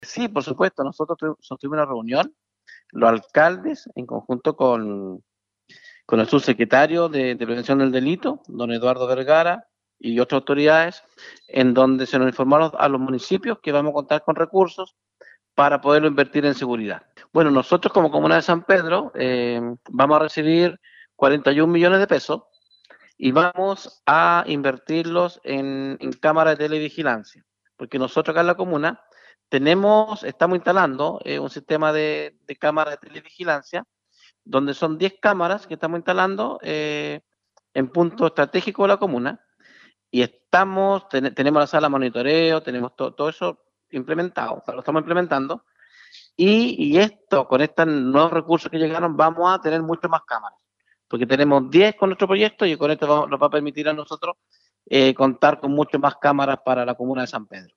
Sí, por supuesto, nosotros tuvimos una reunión, los alcaldes, en conjunto con el subsecretario de Prevención del Delito, don Eduardo Vergara, y otras autoridades, en donde se nos informó a los municipios que vamos a contar con recursos para poderlo invertir en seguridad. Bueno, nosotros como Comuna de San Pedro vamos a recibir 41 millones de pesos y vamos a invertirlos en cámaras de televigilancia, porque nosotros acá en la comuna estamos instalando un sistema de cámaras de televigilancia, donde son 10 cámaras que estamos instalando en puntos estratégicos de la comuna, y tenemos la sala de monitoreo, tenemos todo eso implementado, o sea, lo estamos implementando, y esto, con estos nuevos recursos que llegaron, vamos a tener muchas más cámaras, porque tenemos 10 con nuestro proyecto y con esto nos va a permitir a nosotros contar con muchas más cámaras para la comuna de San Pedro.